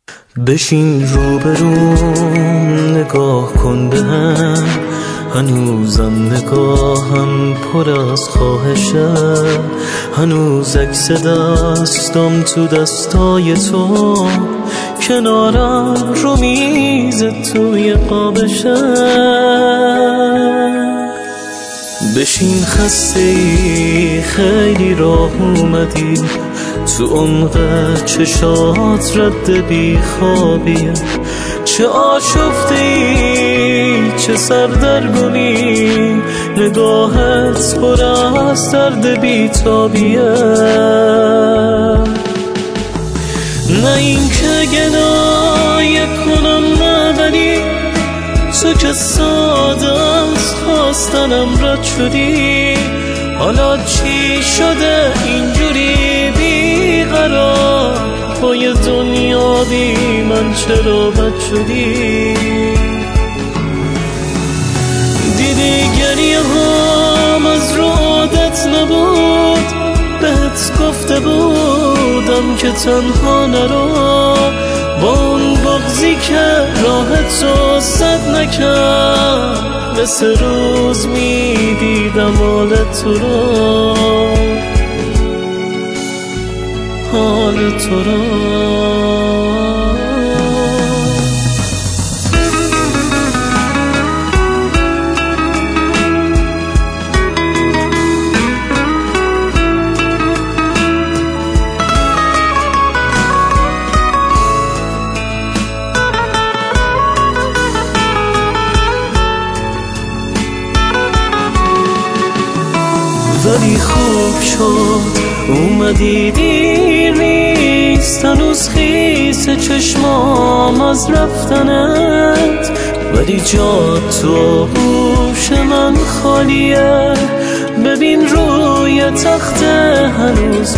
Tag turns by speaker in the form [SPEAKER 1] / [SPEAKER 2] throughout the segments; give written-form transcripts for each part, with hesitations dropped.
[SPEAKER 1] بشین روبروم نگاه کن بهم، هنوزم نگاهم پر از خواهشه، هنوز عکس دستم تو دستای تو، کنارم رو میز توی قابشه. بشین خسته‌ای خیلی راه اومدی، تو عمق چشات رد بی خوابیه، چه آشفته‌ای چه سردرگمی، نگاهت پر از درد بی تابیه. نه این که گدای کنم نه، ولی تو که ساده از خواستنم رد شدی، حالا چی شده اینجوری بیقرار، پای دنیا بی من چرا بد شدی؟ دیدی گریه هم از رو عادت نبود، بهت گفته بودم که تنها نرو، با اون بغضی که راه تو سد نکرد، مثل روز میدیدم حال تو رو، حال تو رو. ولی خوب شد اومدی، دیر نیست هنوز خیس چشمام از رفتنت، ولی جا تو گوش من خالیه، ببین روی تخت هنوز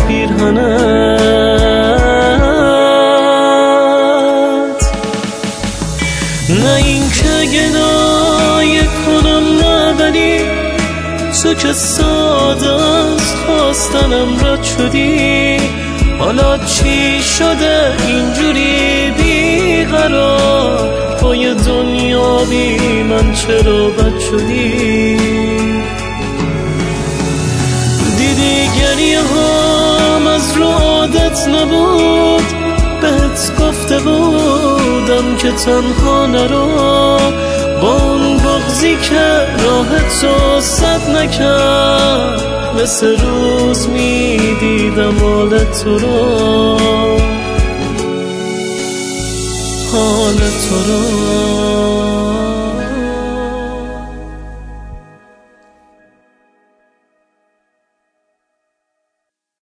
[SPEAKER 1] پیرهنت. نه این که گدای کنم نه، ولی تو که ساده از خواستنم رد شدی، حالا چی شده اینجوری بیقرار، پای دنیا بی من چرا بد شدی؟ دیدی گریه هم از رو عادت نبود، بهت گفته بودم که تنها نرو، با اون بغضی که راه تو سد نکرد، مثل روز میدیدم حال تو رو، حال تو رو.